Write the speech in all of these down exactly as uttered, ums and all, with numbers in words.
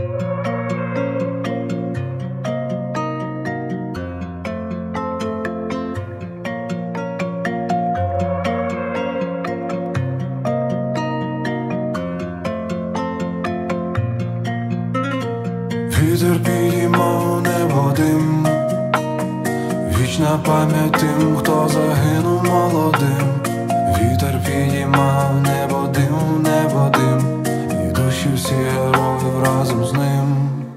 Вітер підіймав небо дим, вічна пам'ять тим, хто загинув молодим. Вітер підіймав небо дим, небо дим, і душі всі героїв разом з ним.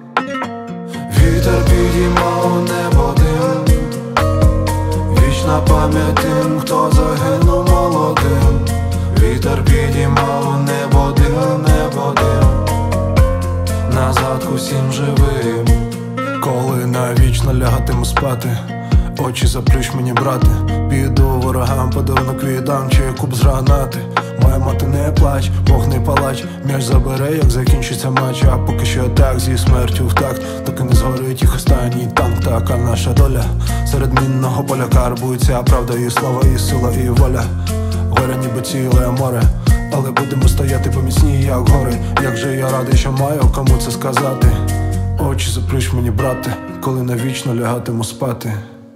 Вітер підіймав небо дим, вічна пам'ять тим, хто загинув молодим. Вітер підіймав небо дим, небо дим, назад усім живим. Коли навічно лягатиму спати, очі заплющ мені, брате. Піду ворогам, подарунок віддам, чи куб з гранати. Моя мати, не плач, Бог не палач. М'яч забере, як закінчиться матч. А поки що так, зі смертю в такт, доки не згорить їх останній танк. Така наша доля, серед мінного поля карбується правда і слава, і сила, і воля. Горе ніби ціле море, але будемо стояти поміцні, як гори. Як же я радий, що маю кому це сказати. Очі заплющ мені, брате, коли навічно лягатиму спати.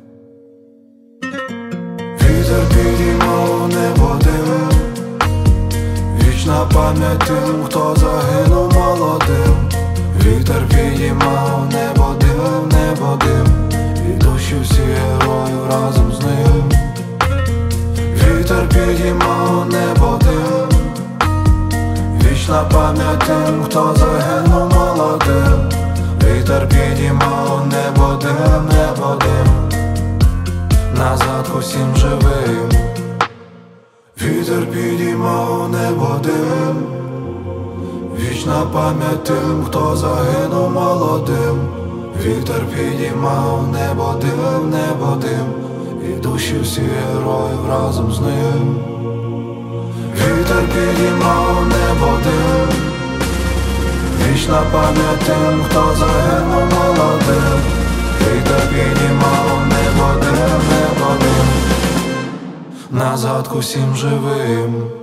Вітер підіймав небо дим, вічна пам'ять тим, хто загинув молодим. Вітер підіймав небо дим, небо дим, і душі всі героїв разом з ним. Вітер підіймав небо дим, вічна пам'ять тим, хто загинув молодим. Вітер підіймав небо дим, небо дим, назад усім живим. Вітер підіймав небо дим, вічна пам'ять тим, хто загинув молодим. Вітер підіймав небо дим, небо дим, і душі всі героїв разом з ним. Вітер підіймав небо дим, вічна пам'ять тим, хто загинув молодим. Вітер підіймав небо дим, небо дим, назад усім живим.